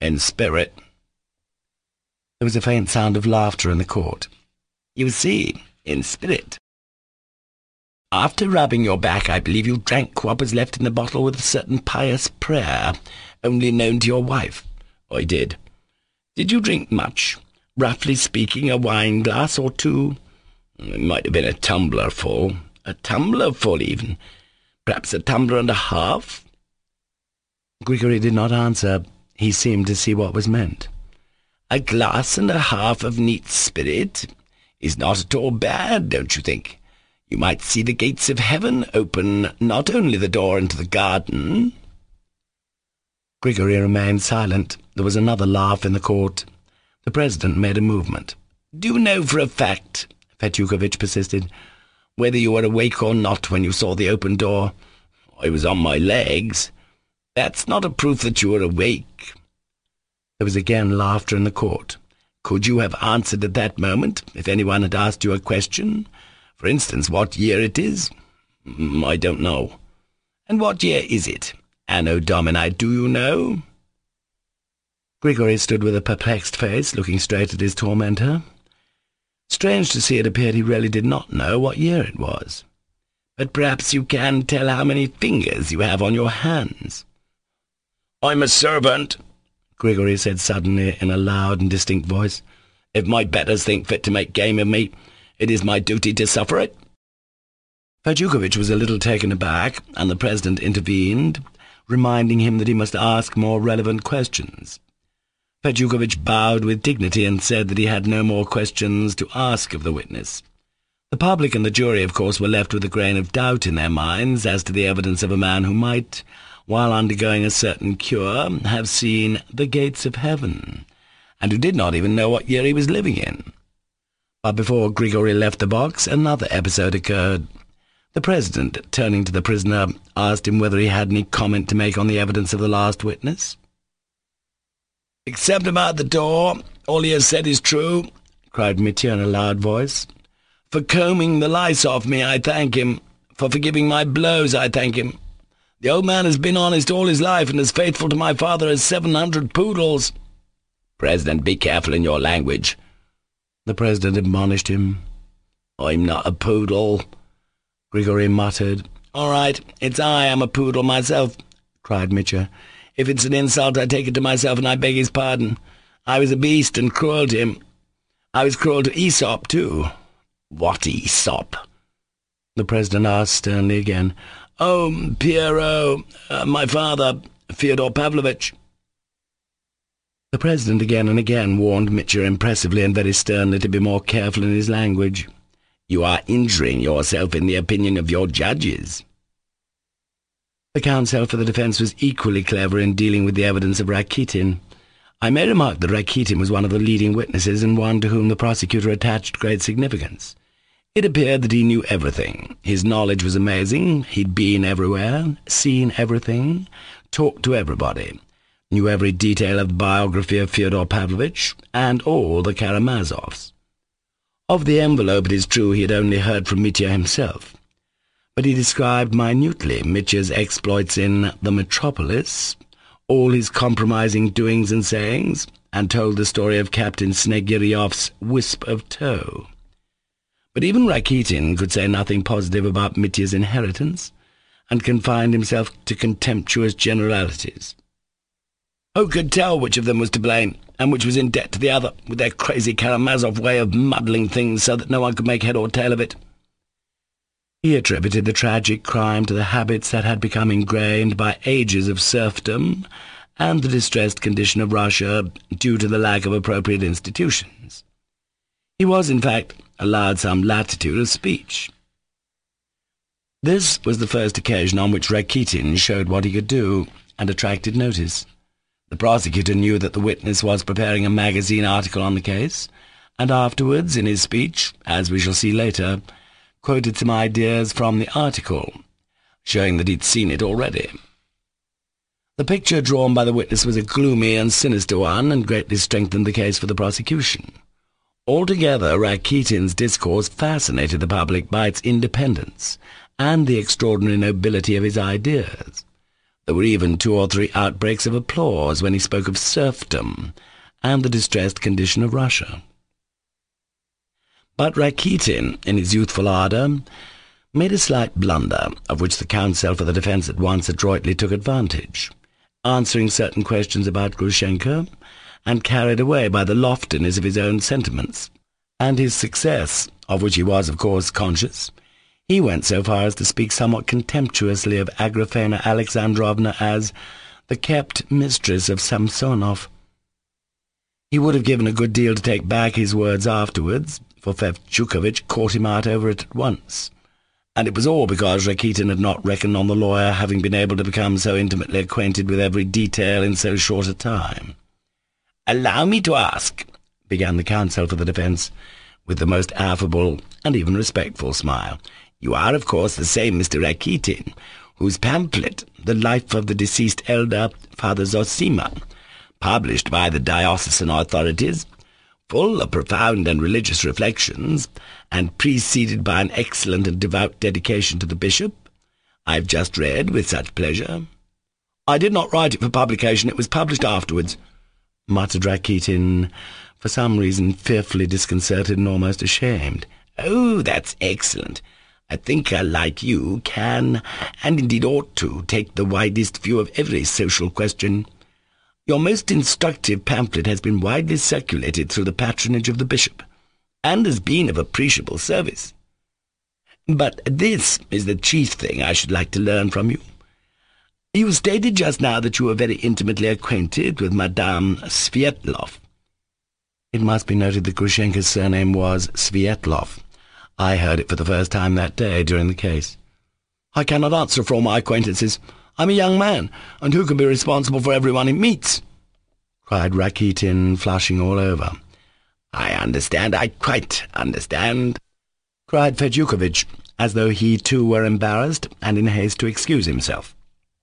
In spirit. There was a faint sound of laughter in the court. You see, in spirit. After rubbing your back, I believe you drank what was left in the bottle with a certain pious prayer, only known to your wife. I did. Did you drink much? Roughly speaking, a wine-glass or two? It might have been a tumbler full. A tumbler full, even. Perhaps a tumbler and a half? Grigory did not answer. He seemed to see what was meant. A glass and a half of neat spirit is not at all bad, don't you think? You might see the gates of heaven open, not only the door into the garden. Grigory remained silent. There was another laugh in the court. The president made a movement. Do you know for a fact, Fetyukovitch persisted, whether you were awake or not when you saw the open door? I was on my legs. That's not a proof that you were awake. There was again laughter in the court. Could you have answered at that moment, if anyone had asked you a question? For instance, what year it is? I don't know. And what year is it? Anno Domini, do you know? Grigory stood with a perplexed face, looking straight at his tormentor. Strange to see, it appeared he really did not know what year it was. But perhaps you can tell how many fingers you have on your hands. I'm a servant, Grigory said suddenly in a loud and distinct voice. If my betters think fit to make game of me, it is my duty to suffer it. Fetyukovitch was a little taken aback, and the president intervened, reminding him that he must ask more relevant questions. Fetyukovitch bowed with dignity and said that he had no more questions to ask of the witness. The public and the jury, of course, were left with a grain of doubt in their minds as to the evidence of a man who might, while undergoing a certain cure, have seen the gates of heaven, and who did not even know what year he was living in. But before Grigory left the box, another episode occurred. The president, turning to the prisoner, asked him whether he had any comment to make on the evidence of the last witness. "Except about the door, all he has said is true," cried Mitya in a loud voice. "For combing the lice off me, I thank him. For forgiving my blows, I thank him. The old man has been honest all his life, and as faithful to my father as 700 poodles." "President, be careful in your language," the president admonished him. "I'm not a poodle," Grigory muttered. "All right, it's I am a poodle myself," cried Mitya. "If it's an insult, I take it to myself, and I beg his pardon. I was a beast and cruel to him. I was cruel to Aesop, too." "What Aesop?" the president asked sternly again. "Oh, Pierrot, my father, Fyodor Pavlovitch." The president again and again warned Mitya impressively and very sternly to be more careful in his language. "You are injuring yourself in the opinion of your judges." The counsel for the defence was equally clever in dealing with the evidence of Rakitin. I may remark that Rakitin was one of the leading witnesses and one to whom the prosecutor attached great significance. It appeared that he knew everything. His knowledge was amazing. He'd been everywhere, seen everything, talked to everybody, knew every detail of the biography of Fyodor Pavlovitch, and all the Karamazovs. Of the envelope, it is true, he had only heard from Mitya himself, but he described minutely Mitya's exploits in the metropolis, all his compromising doings and sayings, and told the story of Captain Snegiryov's wisp of tow. But even Rakitin could say nothing positive about Mitya's inheritance, and confined himself to contemptuous generalities. Who could tell which of them was to blame, and which was in debt to the other, with their crazy Karamazov way of muddling things so that no one could make head or tail of it? He attributed the tragic crime to the habits that had become ingrained by ages of serfdom and the distressed condition of Russia due to the lack of appropriate institutions. He was, in fact, allowed some latitude of speech. This was the first occasion on which Rakitin showed what he could do, and attracted notice. The prosecutor knew that the witness was preparing a magazine article on the case, and afterwards, in his speech, as we shall see later, quoted some ideas from the article, showing that he'd seen it already. The picture drawn by the witness was a gloomy and sinister one, and greatly strengthened the case for the prosecution. Altogether, Rakitin's discourse fascinated the public by its independence and the extraordinary nobility of his ideas. There were even 2 or 3 outbreaks of applause when he spoke of serfdom and the distressed condition of Russia. But Rakitin, in his youthful ardour, made a slight blunder, of which the counsel for the defence at once adroitly took advantage, answering certain questions about Grushenka, and carried away by the loftiness of his own sentiments, and his success, of which he was, of course, conscious, he went so far as to speak somewhat contemptuously of Agrafena Alexandrovna as the kept mistress of Samsonov. He would have given a good deal to take back his words afterwards, for Fevchukovitch caught him out over it at once, and it was all because Rakitin had not reckoned on the lawyer having been able to become so intimately acquainted with every detail in so short a time. "Allow me to ask," began the counsel for the defence, with the most affable and even respectful smile. "You are, of course, the same Mr. Rakitin, whose pamphlet, The Life of the Deceased Elder, Father Zosima, published by the diocesan authorities, full of profound and religious reflections, and preceded by an excellent and devout dedication to the bishop, I have just read with such pleasure." "I did not write it for publication, it was published afterwards," muttered Rakitin, for some reason fearfully disconcerted and almost ashamed. "Oh, that's excellent. A thinker like you can, and indeed ought to, take the widest view of every social question. Your most instructive pamphlet has been widely circulated through the patronage of the bishop, and has been of appreciable service. But this is the chief thing I should like to learn from you. You stated just now that you were very intimately acquainted with Madame Svietlov." It must be noted that Grushenka's surname was Svietlov. I heard it for the first time that day during the case. "I cannot answer for all my acquaintances. I'm a young man, and who can be responsible for everyone he meets?" cried Rakitin, flushing all over. I quite understand," cried Fedjukovitch, as though he too were embarrassed and in haste to excuse himself.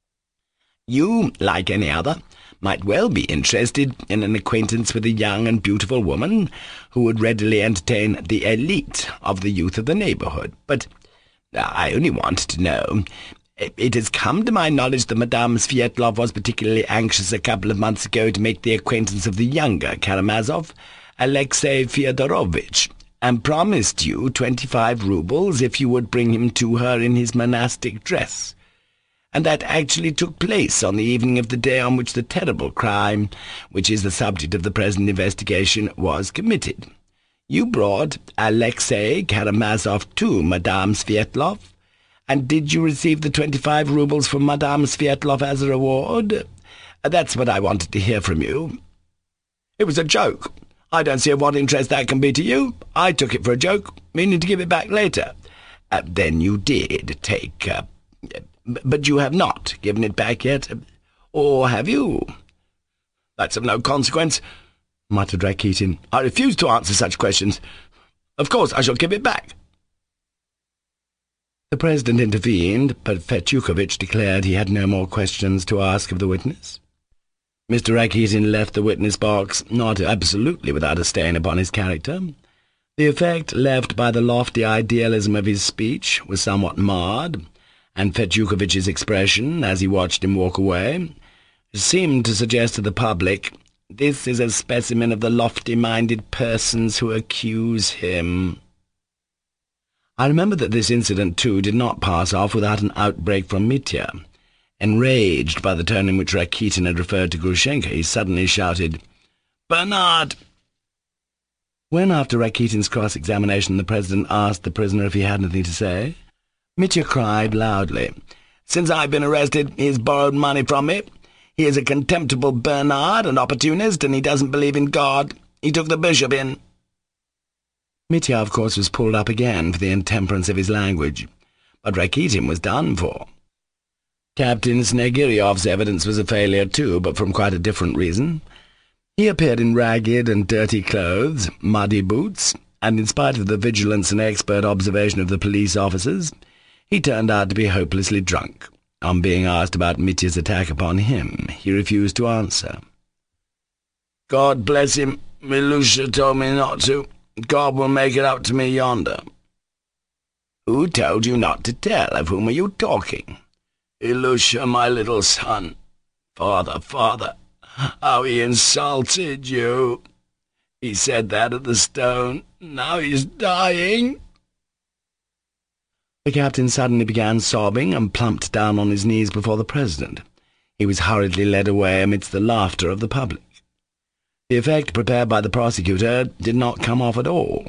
"You, like any other, might well be interested in an acquaintance with a young and beautiful woman who would readily entertain the elite of the youth of the neighbourhood. But I only wanted to know. It has come to my knowledge that Madame Svietlov was particularly anxious a couple of months ago to make the acquaintance of the younger Karamazov, Alexei Fyodorovitch, and promised you 25 roubles if you would bring him to her in his monastic dress. And that actually took place on the evening of the day on which the terrible crime, which is the subject of the present investigation, was committed. You brought Alexei Karamazov to Madame Svietlov, and did you receive the 25 roubles from Madame Svietlov as a reward? That's what I wanted to hear from you." "It was a joke. I don't see of what interest that can be to you. I took it for a joke, meaning to give it back later." "Then you did take... but you have not given it back yet, or have you?" "That's of no consequence," muttered Rakitin. "I refuse to answer such questions. Of course I shall give it back." The President intervened, but Fedjukovitch declared he had no more questions to ask of the witness. Mr. Rakitin left the witness box, not absolutely without a stain upon his character. The effect left by the lofty idealism of his speech was somewhat marred, and Fedjukovitch's expression, as he watched him walk away, seemed to suggest to the public, "This is a specimen of the lofty-minded persons who accuse him." I remember that this incident, too, did not pass off without an outbreak from Mitya. Enraged by the tone in which Rakitin had referred to Grushenka, he suddenly shouted, "Bernard!" When, after Rakitin's cross-examination, the President asked the prisoner if he had anything to say, Mitya cried loudly, "Since I've been arrested, he has borrowed money from me. He is a contemptible Bernard, an opportunist, and he doesn't believe in God. He took the bishop in." Mitya, of course, was pulled up again for the intemperance of his language, but Rakitin was done for. Captain Snegiryov's evidence was a failure too, but from quite a different reason. He appeared in ragged and dirty clothes, muddy boots, and in spite of the vigilance and expert observation of the police officers, he turned out to be hopelessly drunk. On being asked about Mitya's attack upon him, he refused to answer. "God bless him, Milusha told me not to. God will make it up to me yonder." "Who told you not to tell? Of whom are you talking?" Ilusha, my little son. Father, father, how he insulted you. He said that at the stone. Now he's dying." The captain suddenly began sobbing and plumped down on his knees before the president. He was hurriedly led away amidst the laughter of the public. The effect prepared by the prosecutor did not come off at all.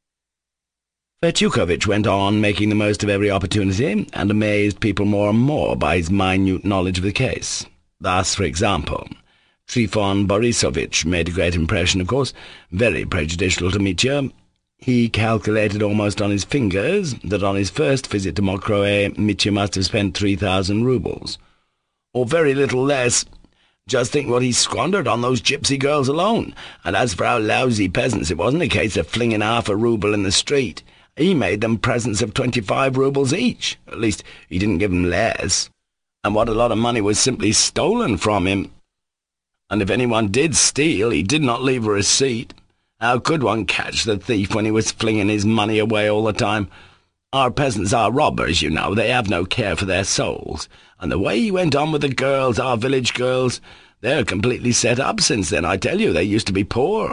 Fetyukovitch went on, making the most of every opportunity, and amazed people more and more by his minute knowledge of the case. Thus, for example, Trifon Borisovitch made a great impression, of course, very prejudicial to Mitya. He calculated almost on his fingers that on his first visit to Mokroe, Mitya must have spent 3,000 roubles, or very little less. Just think what he squandered on those gypsy girls alone, and as for our lousy peasants, it wasn't a case of flinging half a rouble in the street. He made them presents of 25 roubles each. At least, he didn't give them less. And what a lot of money was simply stolen from him. And if anyone did steal, he did not leave a receipt. How could one catch the thief when he was flinging his money away all the time? Our peasants are robbers, you know. They have no care for their souls. And the way he went on with the girls, our village girls, they're completely set up since then, I tell you. They used to be poor."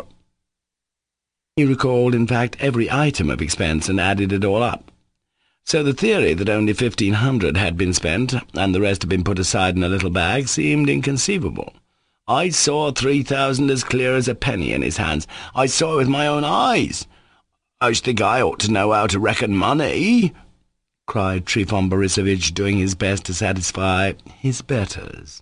He recalled, in fact, every item of expense and added it all up. So the theory that only 1,500 had been spent, and the rest had been put aside in a little bag, seemed inconceivable. "I saw 3,000 as clear as a penny in his hands. I saw it with my own eyes. I should think I ought to know how to reckon money," cried Trifon Borisovitch, doing his best to satisfy his betters.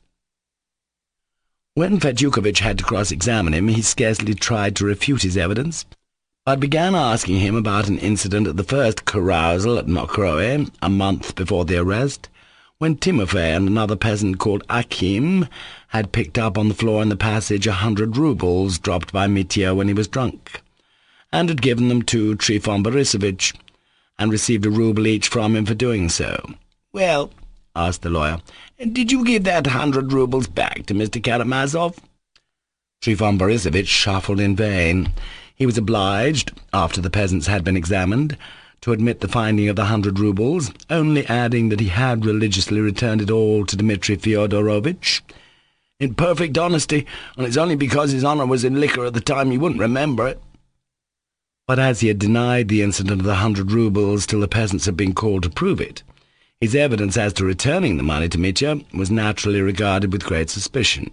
When Fetyukovitch had to cross-examine him, he scarcely tried to refute his evidence, but began asking him about an incident at the first carousal at Mokroe, a month before the arrest, when Timofey and another peasant called Akim had picked up on the floor in the passage 100 roubles dropped by Mitya when he was drunk, and had given them to Trifon Borisovitch, and received a rouble each from him for doing so. "Well," asked the lawyer, "did you give that 100 roubles back to Mr. Karamazov?" Trifon Borisovitch shuffled in vain. He was obliged, after the peasants had been examined, to admit the finding of the 100 roubles, only adding that he had religiously returned it all to Dmitri Fyodorovitch, in perfect honesty, and it's only because his honour was in liquor at the time he wouldn't remember it. But as he had denied the incident of the 100 roubles till the peasants had been called to prove it, his evidence as to returning the money to Mitya was naturally regarded with great suspicion.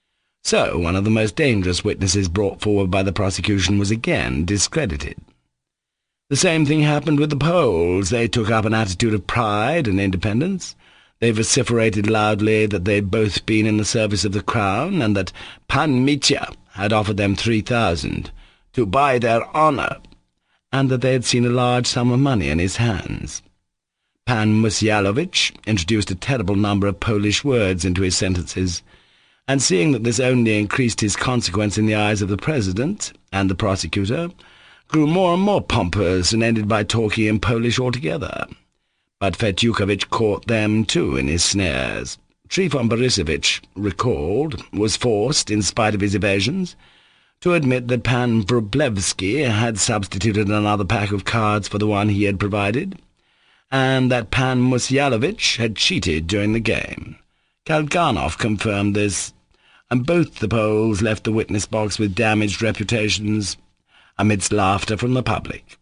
So one of the most dangerous witnesses brought forward by the prosecution was again discredited. The same thing happened with the Poles. They took up an attitude of pride and independence. They vociferated loudly that they had both been in the service of the Crown, and that Pan Mitya had offered them 3,000 to buy their honour, and that they had seen a large sum of money in his hands. Pan Musyalovich introduced a terrible number of Polish words into his sentences, and seeing that this only increased his consequence in the eyes of the President and the prosecutor, grew more and more pompous, and ended by talking in Polish altogether. But Fetyukovitch caught them, too, in his snares. Trifon Borisovitch, recalled, was forced, in spite of his evasions, to admit that Pan Wróblewski had substituted another pack of cards for the one he had provided, and that Pan Musyalovich had cheated during the game. Kalganov confirmed this, and both the Poles left the witness box with damaged reputations, amidst laughter from the public.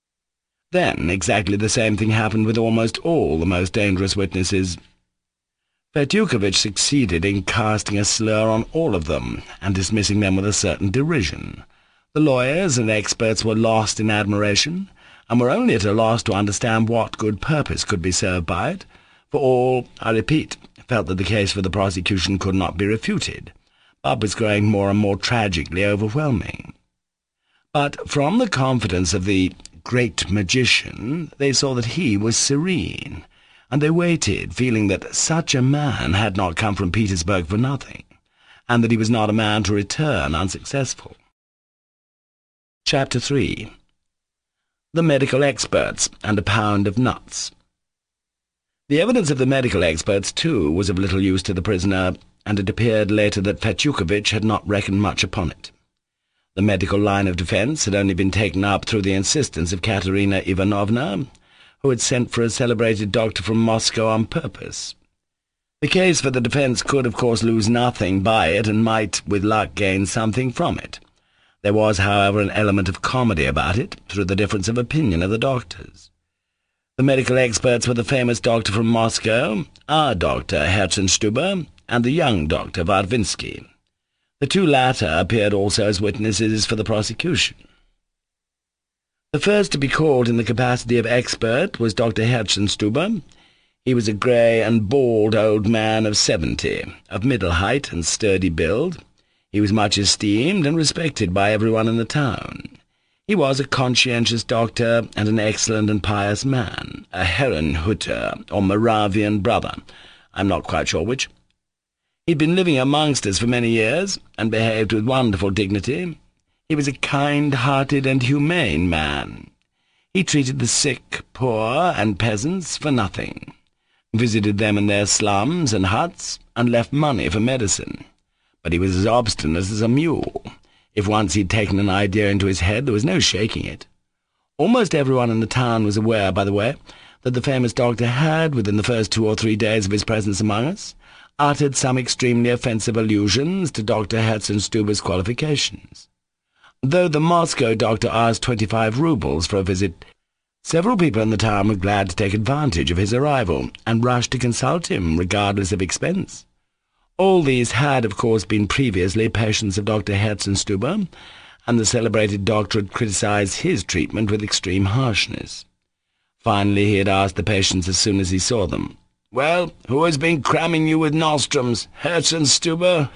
Then exactly the same thing happened with almost all the most dangerous witnesses. Fetyukovitch succeeded in casting a slur on all of them, and dismissing them with a certain derision. The lawyers and experts were lost in admiration, and were only at a loss to understand what good purpose could be served by it, for all, I repeat, felt that the case for the prosecution could not be refuted, but was growing more and more tragically overwhelming. But from the confidence of the great magician, they saw that he was serene, and they waited, feeling that such a man had not come from Petersburg for nothing, and that he was not a man to return unsuccessful. Chapter 3. The Medical Experts and a Pound of Nuts. The evidence of the medical experts, too, was of little use to the prisoner, and it appeared later that Fetyukovitch had not reckoned much upon it. The medical line of defence had only been taken up through the insistence of Katerina Ivanovna, who had sent for a celebrated doctor from Moscow on purpose. The case for the defence could, of course, lose nothing by it, and might, with luck, gain something from it. There was, however, an element of comedy about it, through the difference of opinion of the doctors. The medical experts were the famous doctor from Moscow, our doctor Herzenstube, and the young Dr. Varvinsky. The two latter appeared also as witnesses for the prosecution. The first to be called in the capacity of expert was Dr. Herzenstube. He was a grey and bald old man of 70, of middle height and sturdy build. He was much esteemed and respected by everyone in the town. He was a conscientious doctor and an excellent and pious man, a Herrenhutter, or Moravian brother, I'm not quite sure which. He'd been living amongst us for many years, and behaved with wonderful dignity. He was a kind-hearted and humane man. He treated the sick, poor, and peasants for nothing, visited them in their slums and huts, and left money for medicine. But he was as obstinate as a mule. If once he'd taken an idea into his head, there was no shaking it. Almost everyone in the town was aware, by the way, that the famous doctor had, within the first 2 or 3 days of his presence among us, uttered some extremely offensive allusions to Dr. Herzenstube's qualifications. Though the Moscow doctor asked 25 roubles for a visit, several people in the town were glad to take advantage of his arrival, and rushed to consult him, regardless of expense. All these had, of course, been previously patients of Dr. Herzenstube, and the celebrated doctor had criticised his treatment with extreme harshness. Finally, he had asked the patients as soon as he saw them, "Well, who has been cramming you with nostrums? Herzenstube?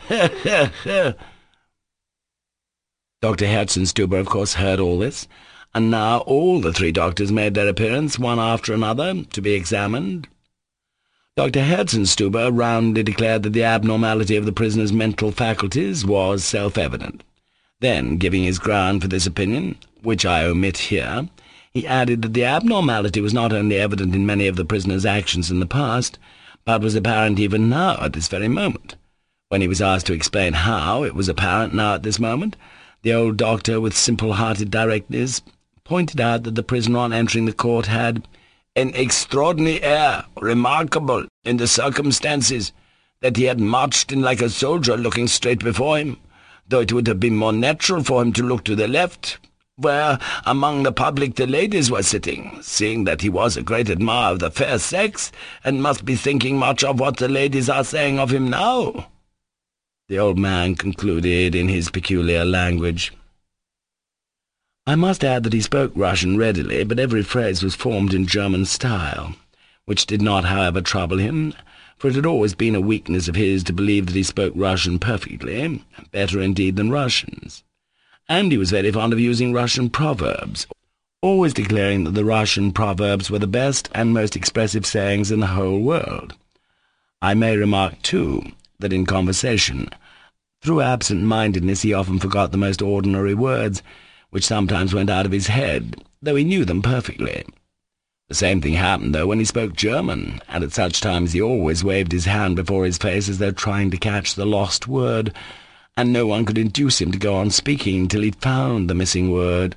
Dr. Herzenstube, of course, heard all this, and now all the 3 doctors made their appearance, one after another, to be examined. Dr. Herzenstube roundly declared that the abnormality of the prisoner's mental faculties was self-evident. Then, giving his ground for this opinion, which I omit here, he added that the abnormality was not only evident in many of the prisoner's actions in the past, but was apparent even now at this very moment. When he was asked to explain how it was apparent now at this moment, the old doctor, with simple-hearted directness, pointed out that the prisoner on entering the court had an extraordinary air, remarkable in the circumstances, that he had marched in like a soldier looking straight before him, though it would have been more natural for him to look to the left, where among the public the ladies were sitting, seeing that he was a great admirer of the fair sex, and must be thinking much of what the ladies are saying of him now." The old man concluded in his peculiar language. I must add that he spoke Russian readily, but every phrase was formed in German style, which did not, however, trouble him, for it had always been a weakness of his to believe that he spoke Russian perfectly, better indeed than Russians. And he was very fond of using Russian proverbs, always declaring that the Russian proverbs were the best and most expressive sayings in the whole world. I may remark, too, that in conversation, through absent-mindedness, he often forgot the most ordinary words, which sometimes went out of his head, though he knew them perfectly. The same thing happened, though, when he spoke German, and at such times he always waved his hand before his face as though trying to catch the lost word, and no one could induce him to go on speaking till he'd found the missing word.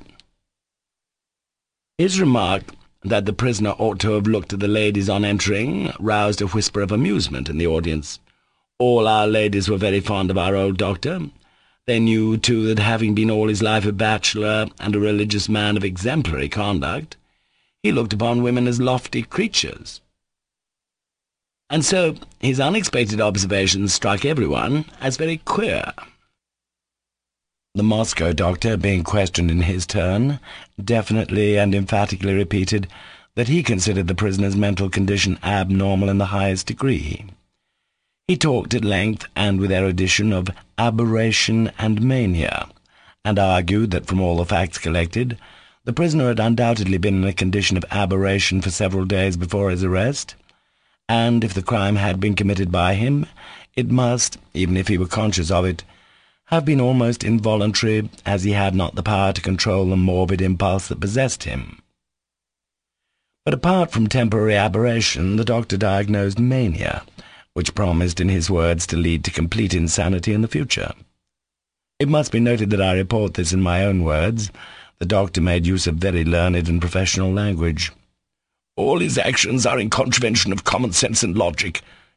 His remark that the prisoner ought to have looked at the ladies on entering roused a whisper of amusement in the audience. All our ladies were very fond of our old doctor. They knew, too, that having been all his life a bachelor and a religious man of exemplary conduct, he looked upon women as lofty creatures. And so his unexpected observations struck everyone as very queer. The Moscow doctor, being questioned in his turn, definitely and emphatically repeated that he considered the prisoner's mental condition abnormal in the highest degree. He talked at length and with erudition of aberration and mania, and argued that from all the facts collected, the prisoner had undoubtedly been in a condition of aberration for several days before his arrest, and if the crime had been committed by him, it must, even if he were conscious of it, have been almost involuntary, as he had not the power to control the morbid impulse that possessed him. But apart from temporary aberration, the doctor diagnosed mania, which promised, in his words, to lead to complete insanity in the future. It must be noted that I report this in my own words. The doctor made use of very learned and professional language. "All his actions are in contravention of common sense and logic.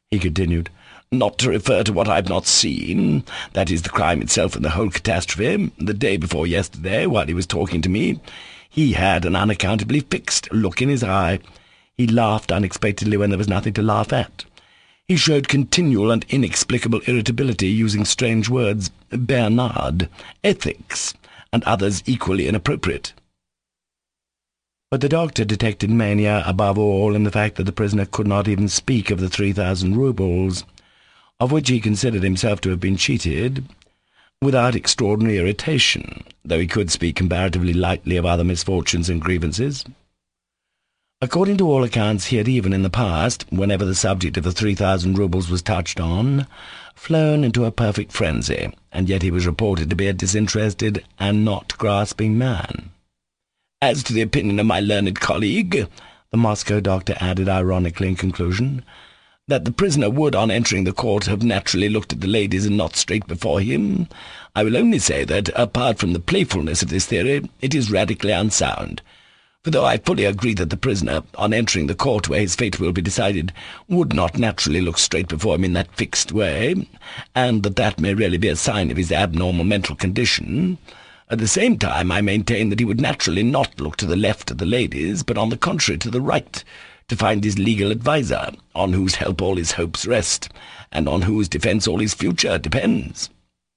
he continued, "not to refer to what I've not seen, that is the crime itself and the whole catastrophe. The day before yesterday, while he was talking to me, he had an unaccountably fixed look in his eye. He laughed unexpectedly when there was nothing to laugh at. He showed continual and inexplicable irritability, using strange words, Bernard, ethics, and others equally inappropriate." But the doctor detected mania above all in the fact that the prisoner could not even speak of the 3,000 roubles, of which he considered himself to have been cheated, without extraordinary irritation, though he could speak comparatively lightly of other misfortunes and grievances. According to all accounts, he had even in the past, whenever the subject of the 3,000 roubles was touched on, flown into a perfect frenzy, and yet he was reported to be a disinterested and not grasping man. "As to the opinion of my learned colleague," the Moscow doctor added ironically in conclusion, "that the prisoner would, on entering the court, have naturally looked at the ladies and not straight before him, I will only say that, apart from the playfulness of this theory, it is radically unsound. For though I fully agree that the prisoner, on entering the court where his fate will be decided, would not naturally look straight before him in that fixed way, and that may really be a sign of his abnormal mental condition, at the same time I maintain that he would naturally not look to the left of the ladies, but on the contrary to the right, to find his legal adviser, on whose help all his hopes rest, and on whose defence all his future depends."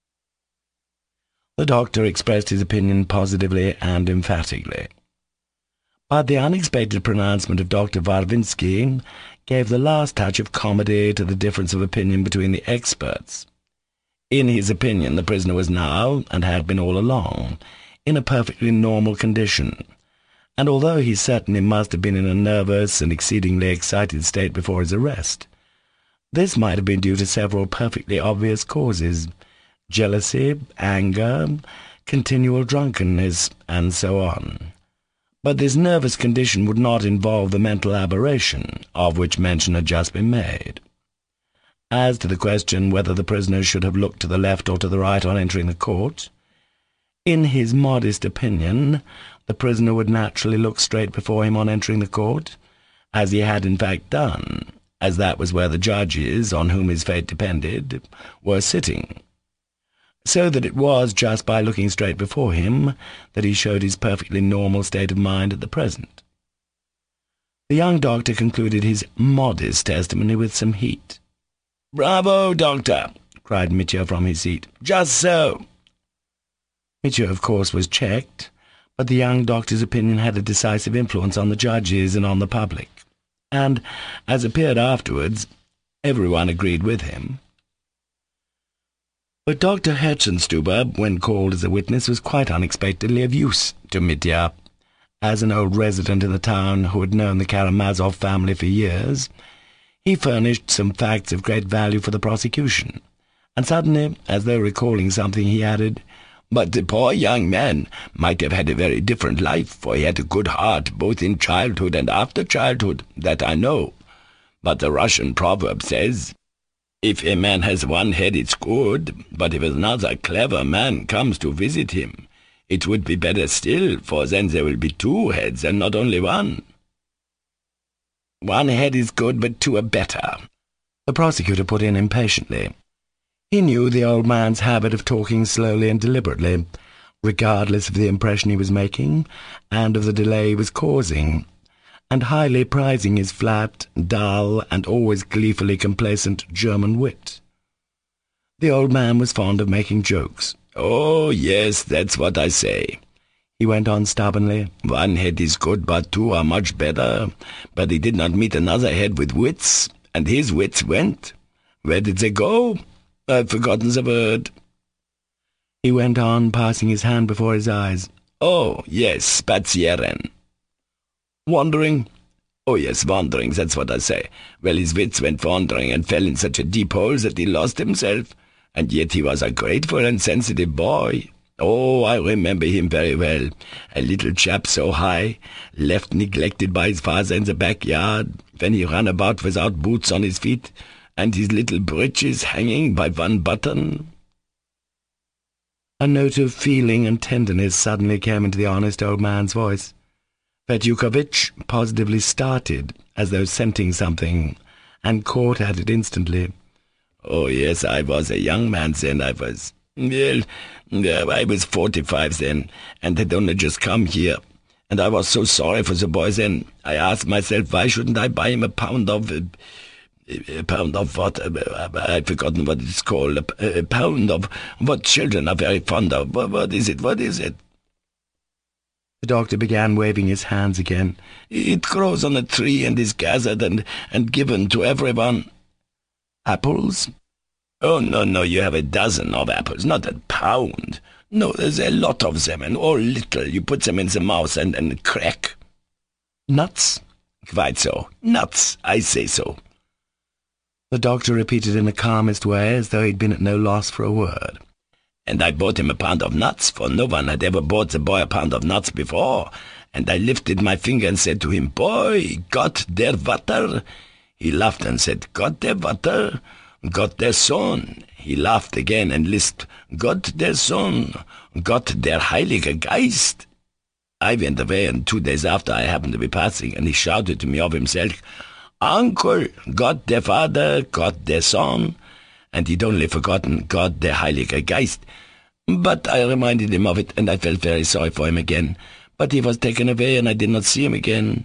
The doctor expressed his opinion positively and emphatically. But the unexpected pronouncement of Dr. Varvinsky gave the last touch of comedy to the difference of opinion between the experts. In his opinion, the prisoner was now, and had been all along, in a perfectly normal condition, and although he certainly must have been in a nervous and exceedingly excited state before his arrest, this might have been due to several perfectly obvious causes: jealousy, anger, continual drunkenness, and so on. But this nervous condition would not involve the mental aberration, of which mention had just been made. As to the question whether the prisoner should have looked to the left or to the right on entering the court, in his modest opinion, the prisoner would naturally look straight before him on entering the court, as he had in fact done, as that was where the judges, on whom his fate depended, were sitting. So that it was just by looking straight before him that he showed his perfectly normal state of mind at the present. The young doctor concluded his modest testimony with some heat. "Bravo, doctor!" cried Mitya from his seat. "Just so!" Mitya, of course, was checked, but the young doctor's opinion had a decisive influence on the judges and on the public, and, as appeared afterwards, everyone agreed with him. But Dr. Herzenstube, when called as a witness, was quite unexpectedly of use to Mitya. As an old resident in the town who had known the Karamazov family for years, he furnished some facts of great value for the prosecution, and suddenly, as though recalling something, he added, "But the poor young man might have had a very different life, for he had a good heart both in childhood and after childhood, that I know. But the Russian proverb says, if a man has one head, it's good, but if another clever man comes to visit him, it would be better still, for then there will be two heads and not only one." "One head is good, but two are better," the prosecutor put in impatiently. He knew the old man's habit of talking slowly and deliberately, regardless of the impression he was making, and of the delay he was causing, and highly prizing his flat, dull, and always gleefully complacent German wit. The old man was fond of making jokes. "Oh, yes, that's what I say," he went on stubbornly. "One head is good, but two are much better. But he did not meet another head with wits, and his wits went. Where did they go? I've forgotten the word," he went on, passing his hand before his eyes. "Oh, yes, spazieren." "Wandering?" "Oh, yes, wandering, that's what I say. Well, his wits went wandering and fell in such a deep hole that he lost himself, and yet he was a grateful and sensitive boy. Oh, I remember him very well. A little chap so high, left neglected by his father in the backyard, when he ran about without boots on his feet, and his little breeches hanging by one button." A note of feeling and tenderness suddenly came into the honest old man's voice. Fetyukovitch positively started, as though scenting something, and caught at it instantly. "Oh, yes, I was a young man then. I was 45 then, and had only just come here. And I was so sorry for the boy then. I asked myself, why shouldn't I buy him a pound of what? I've forgotten what it's called. A pound of what children are very fond of. What is it? What is it?" The doctor began waving his hands again. "It grows on a tree and is gathered and given to everyone." "Apples?" "Oh, no, you have a dozen of apples, not a pound. No, there's a lot of them, and all little. You put them in the mouth and crack." "Nuts?" "Quite so. Nuts, I say so." The doctor repeated in the calmest way, as though he'd been at no loss for a word. "And I bought him a pound of nuts, for no one had ever bought the boy a pound of nuts before. And I lifted my finger and said to him, 'Boy, got der Vater?' He laughed and said, 'Got der Vater? Got der Sohn?' He laughed again and lisped, 'Got der Sohn? Got der Heilige Geist?' I went away, and 2 days after I happened to be passing, and he shouted to me of himself, 'Uncle, got der Vater, got der Sohn?' And he'd only forgotten, 'Got der Heilige Geist.' But I reminded him of it, and I felt very sorry for him again. But he was taken away, and I did not see him again.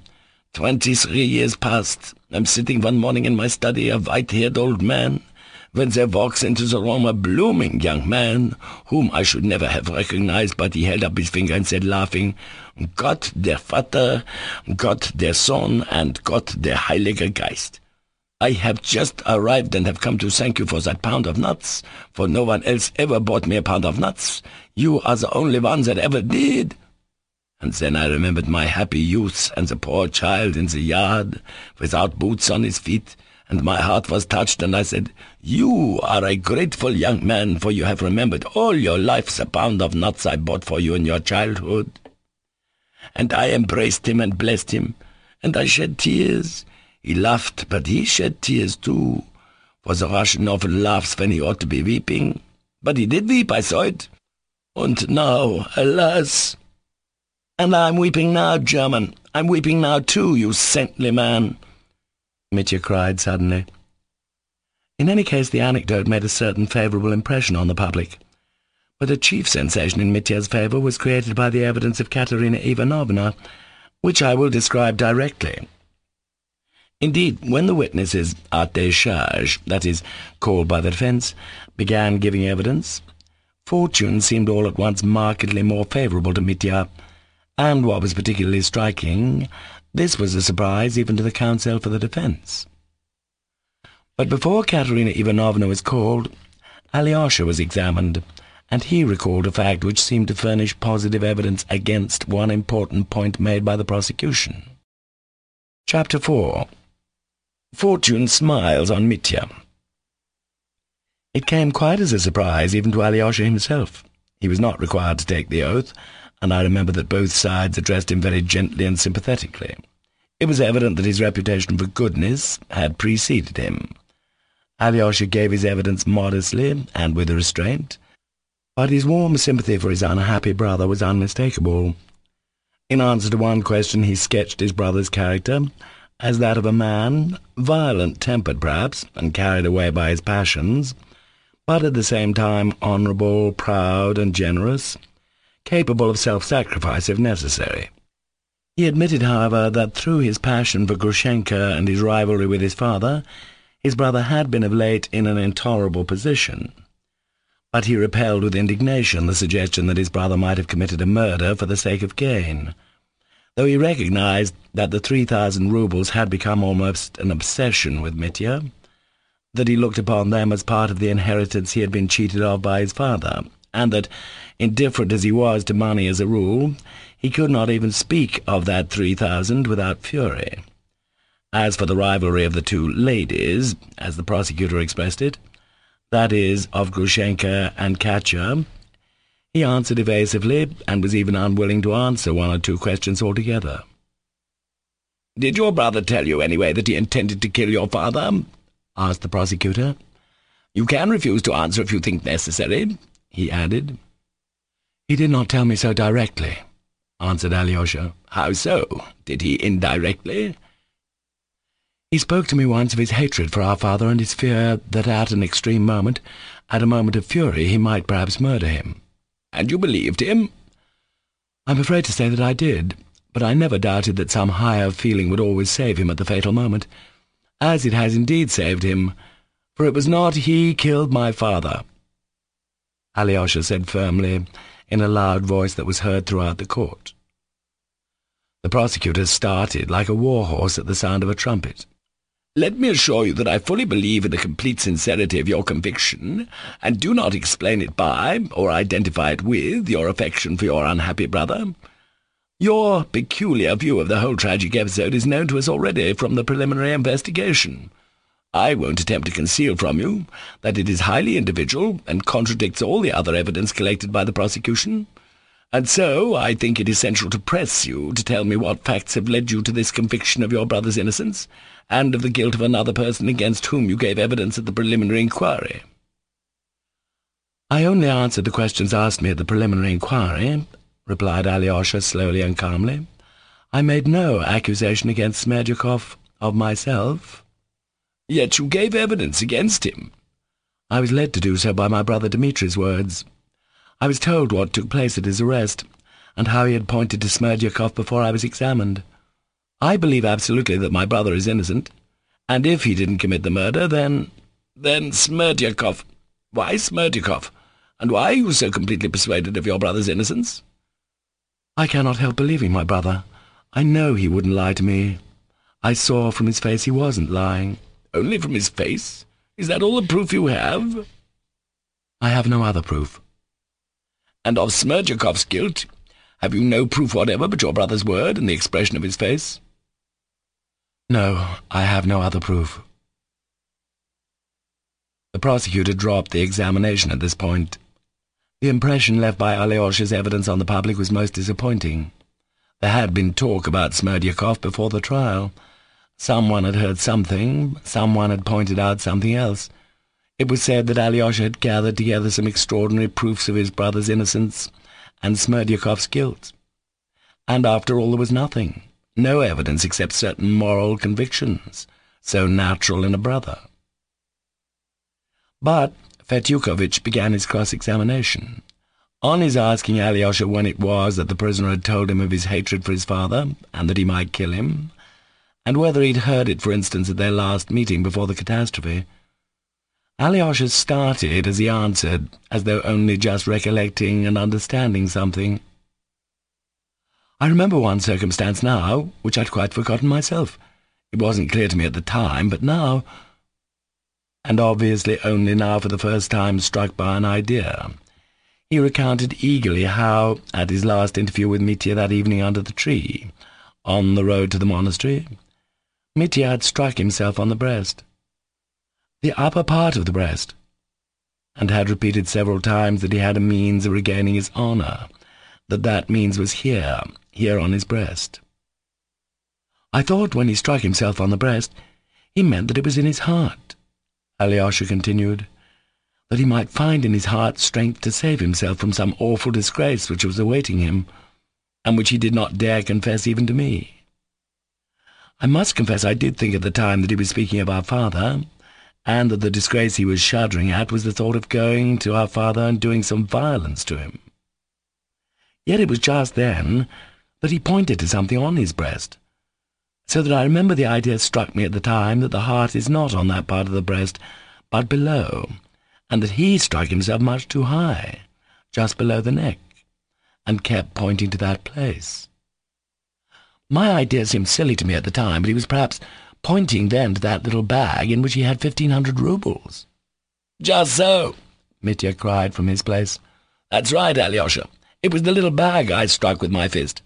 23 years passed. I'm sitting one morning in my study, a white-haired old man, when there walks into the room a blooming young man, whom I should never have recognized, but he held up his finger and said, laughing, 'Gott der Vater, Gott der Sohn, and Gott der Heilige Geist. I have just arrived and have come to thank you for that pound of nuts, for no one else ever bought me a pound of nuts. You are the only one that ever did.' And then I remembered my happy youth and the poor child in the yard, without boots on his feet, and my heart was touched, and I said, 'You are a grateful young man, for you have remembered all your life the pound of nuts I bought for you in your childhood.' And I embraced him and blessed him, and I shed tears. He laughed, but he shed tears too, for the Russian often laughs when he ought to be weeping. But he did weep, I saw it. And now, alas! And I'm weeping now, German. I'm weeping now too, you saintly man," Mitya cried suddenly. In any case, the anecdote made a certain favourable impression on the public. But a chief sensation in Mitya's favour was created by the evidence of Katerina Ivanovna, which I will describe directly. Indeed, when the witnesses à décharge, that is, called by the defence, began giving evidence, fortune seemed all at once markedly more favourable to Mitya, and what was particularly striking, this was a surprise even to the counsel for the defence. But before Katerina Ivanovna was called, Alyosha was examined, and he recalled a fact which seemed to furnish positive evidence against one important point made by the prosecution. Chapter 4. Fortune smiles on Mitya. It came quite as a surprise even to Alyosha himself. He was not required to take the oath, and I remember that both sides addressed him very gently and sympathetically. It was evident that his reputation for goodness had preceded him. Alyosha gave his evidence modestly and with restraint, but his warm sympathy for his unhappy brother was unmistakable. In answer to one question, he sketched his brother's character as that of a man, violent-tempered perhaps, and carried away by his passions, but at the same time honourable, proud, and generous, capable of self-sacrifice if necessary. He admitted, however, that through his passion for Grushenka and his rivalry with his father, his brother had been of late in an intolerable position. But he repelled with indignation the suggestion that his brother might have committed a murder for the sake of gain, though he recognized that the 3,000 roubles had become almost an obsession with Mitya, that he looked upon them as part of the inheritance he had been cheated of by his father, and that, indifferent as he was to money as a rule, he could not even speak of that 3,000 without fury. As for the rivalry of the two ladies, as the prosecutor expressed it, that is, of Grushenka and Katya, he answered evasively, and was even unwilling to answer one or two questions altogether. "Did your brother tell you, anyway, that he intended to kill your father?" asked the prosecutor. "You can refuse to answer if you think necessary," he added. "He did not tell me so directly," answered Alyosha. "How so? Did he indirectly?" He spoke to me once of his hatred for our father and his fear that at an extreme moment, at a moment of fury, he might perhaps murder him. And you believed him? I'm afraid to say that I did, but I never doubted that some higher feeling would always save him at the fatal moment, as it has indeed saved him, for it was not he killed my father," Alyosha said firmly, in a loud voice that was heard throughout the court. The prosecutor started like a war-horse at the sound of a trumpet. "Let me assure you that I fully believe in the complete sincerity of your conviction, and do not explain it by, or identify it with, your affection for your unhappy brother. Your peculiar view of the whole tragic episode is known to us already from the preliminary investigation. I won't attempt to conceal from you that it is highly individual and contradicts all the other evidence collected by the prosecution, and so I think it essential to press you to tell me what facts have led you to this conviction of your brother's innocence, and of the guilt of another person against whom you gave evidence at the preliminary inquiry." "I only answered the questions asked me at the preliminary inquiry," replied Alyosha slowly and calmly. "I made no accusation against Smerdyakov of myself." "Yet you gave evidence against him." "I was led to do so by my brother Dmitri's words. I was told what took place at his arrest, and how he had pointed to Smerdyakov before I was examined. I believe absolutely that my brother is innocent, and if he didn't commit the murder, then Smerdyakov. Why Smerdyakov? And why are you so completely persuaded of your brother's innocence?" "I cannot help believing my brother. I know he wouldn't lie to me. I saw from his face he wasn't lying." "Only from his face? Is that all the proof you have?" "I have no other proof." "And of Smerdyakov's guilt, have you no proof whatever but your brother's word and the expression of his face?" "No, I have no other proof." The prosecutor dropped the examination at this point. The impression left by Alyosha's evidence on the public was most disappointing. There had been talk about Smerdyakov before the trial. Someone had heard something, someone had pointed out something else. It was said that Alyosha had gathered together some extraordinary proofs of his brother's innocence and Smerdyakov's guilt. And after all there was nothing, no evidence except certain moral convictions, so natural in a brother. But Fetyukovitch began his cross-examination. On his asking Alyosha when it was that the prisoner had told him of his hatred for his father, and that he might kill him, and whether he'd heard it, for instance, at their last meeting before the catastrophe, Alyosha started as he answered, as though only just recollecting and understanding something. "I remember one circumstance now, which I'd quite forgotten myself. It wasn't clear to me at the time, but now, and obviously only now for the first time struck by an idea." He recounted eagerly how, at his last interview with Mitya that evening under the tree, on the road to the monastery, Mitya had struck himself on the breast, the upper part of the breast, and had repeated several times that he had a means of regaining his honour, that means was here on his breast. "I thought when he struck himself on the breast, he meant that it was in his heart," Alyosha continued, "that he might find in his heart strength to save himself from some awful disgrace which was awaiting him, and which he did not dare confess even to me. I must confess I did think at the time that he was speaking of our father, and that the disgrace he was shuddering at was the thought of going to our father and doing some violence to him. Yet it was just then that he pointed to something on his breast, so that I remember the idea struck me at the time that the heart is not on that part of the breast, but below, and that he struck himself much too high, just below the neck, and kept pointing to that place. My idea seemed silly to me at the time, but he was perhaps pointing then to that little bag in which he had 1,500 roubles. "Just so," Mitya cried from his place. "That's right, Alyosha. It was the little bag I struck with my fist."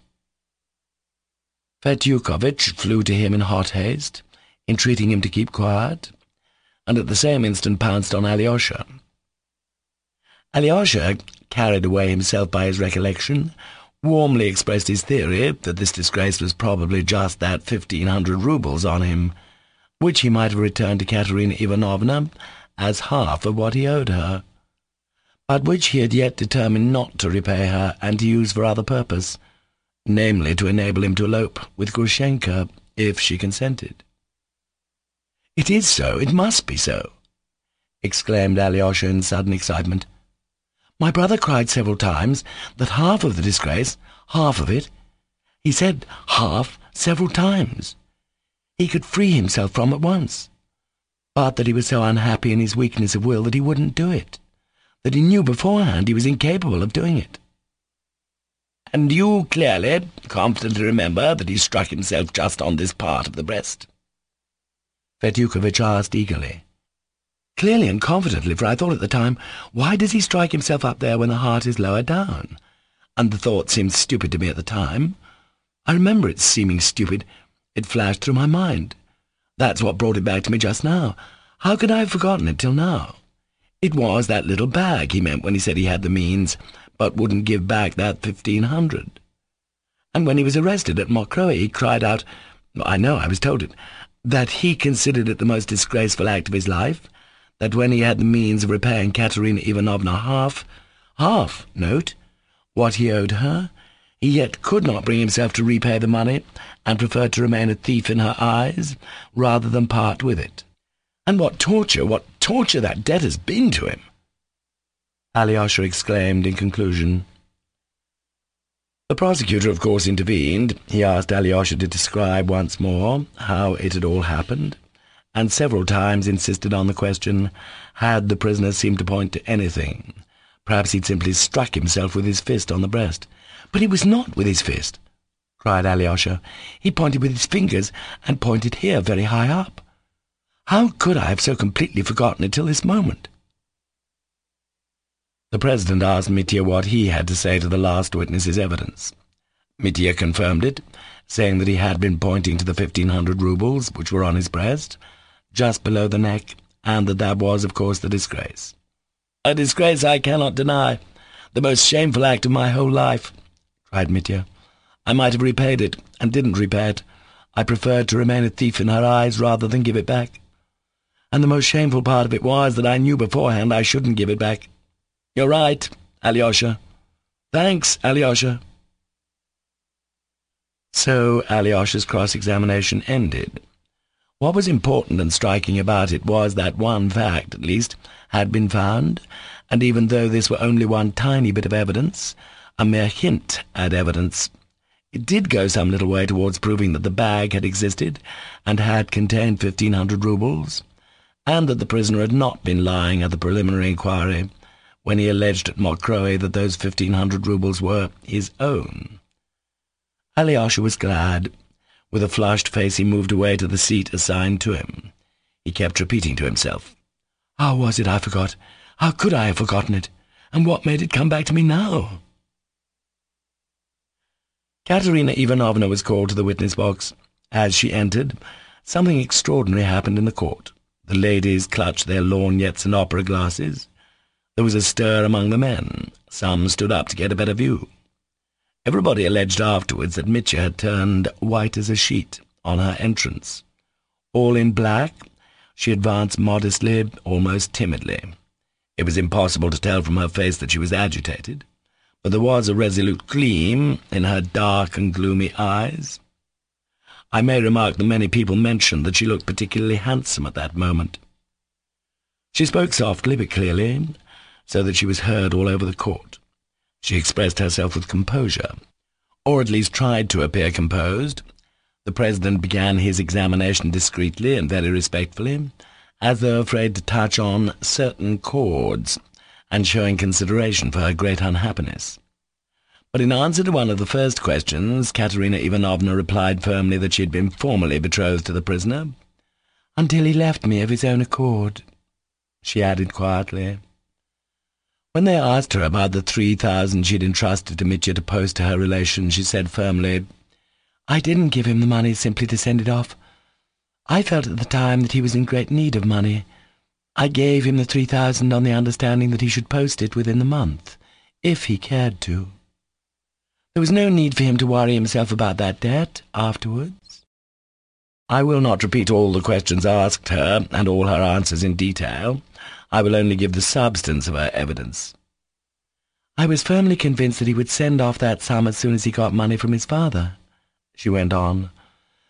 Fetyukovitch flew to him in hot haste, entreating him to keep quiet, and at the same instant pounced on Alyosha. Alyosha, carried away himself by his recollection, warmly expressed his theory that this disgrace was probably just that 1,500 roubles on him, which he might have returned to Katerina Ivanovna as half of what he owed her, but which he had yet determined not to repay her and to use for other purpose, namely to enable him to elope with Grushenka if she consented. "It is so, it must be so," exclaimed Alyosha in sudden excitement. "My brother cried several times that half of the disgrace, half of it, he said half several times, he could free himself from at once, but that he was so unhappy in his weakness of will that he wouldn't do it, that he knew beforehand he was incapable of doing it." "And you clearly, confidently remember that he struck himself just on this part of the breast?" Fetyukovitch asked eagerly. "Clearly and confidently, for I thought at the time, why does he strike himself up there when the heart is lower down? And the thought seemed stupid to me at the time. I remember it seeming stupid. It flashed through my mind. That's what brought it back to me just now. How could I have forgotten it till now? It was that little bag he meant when he said he had the means, but wouldn't give back that 1,500. And when he was arrested at Mokroe, he cried out, I know, I was told it, that he considered it the most disgraceful act of his life, that when he had the means of repaying Katerina Ivanovna half, note, what he owed her, he yet could not bring himself to repay the money, and preferred to remain a thief in her eyes, rather than part with it. And what torture that debt has been to him!" Alyosha exclaimed in conclusion. The prosecutor, of course, intervened. He asked Alyosha to describe once more how it had all happened, and several times insisted on the question, had the prisoner seemed to point to anything? Perhaps he'd simply struck himself with his fist on the breast. "But it was not with his fist," cried Alyosha. "He pointed with his fingers, and pointed here very high up. How could I have so completely forgotten it till this moment?" The President asked Mitya what he had to say to the last witness's evidence. Mitya confirmed it, saying that he had been pointing to the 1,500 roubles which were on his breast, just below the neck, and that was, of course, the disgrace. "A disgrace I cannot deny. The most shameful act of my whole life," cried Mitya. "I might have repaid it, and didn't repay it. I preferred to remain a thief in her eyes rather than give it back. And the most shameful part of it was that I knew beforehand I shouldn't give it back. You're right, Alyosha. Thanks, Alyosha." So Alyosha's cross-examination ended. What was important and striking about it was that one fact, at least, had been found, and even though this were only one tiny bit of evidence, a mere hint at evidence, it did go some little way towards proving that the bag had existed and had contained 1,500 roubles, and that the prisoner had not been lying at the preliminary inquiry when he alleged at Mokroe that those 1,500 roubles were his own. Alyosha was glad. With a flushed face he moved away to the seat assigned to him. He kept repeating to himself, "How was it I forgot? How could I have forgotten it? And what made it come back to me now?" Katerina Ivanovna was called to the witness box. As she entered, something extraordinary happened in the court. The ladies clutched their lorgnettes and opera glasses. There was a stir among the men. Some stood up to get a better view. Everybody alleged afterwards that Mitya had turned white as a sheet on her entrance. All in black, she advanced modestly, almost timidly. It was impossible to tell from her face that she was agitated, but there was a resolute gleam in her dark and gloomy eyes. I may remark that many people mentioned that she looked particularly handsome at that moment. She spoke softly but clearly, so that she was heard all over the court. She expressed herself with composure, or at least tried to appear composed. The President began his examination discreetly and very respectfully, as though afraid to touch on certain chords, and showing consideration for her great unhappiness. But in answer to one of the first questions, Katerina Ivanovna replied firmly that she had been formally betrothed to the prisoner, "until he left me of his own accord," she added quietly. When they asked her about the 3,000 she had entrusted to Mitya to post to her relations, she said firmly, "I didn't give him the money simply to send it off. I felt at the time that he was in great need of money. I gave him the 3,000 on the understanding that he should post it within the month, if he cared to. There was no need for him to worry himself about that debt afterwards." I will not repeat all the questions asked her and all her answers in detail. I will only give the substance of her evidence. "I was firmly convinced that he would send off that sum as soon as he got money from his father," she went on.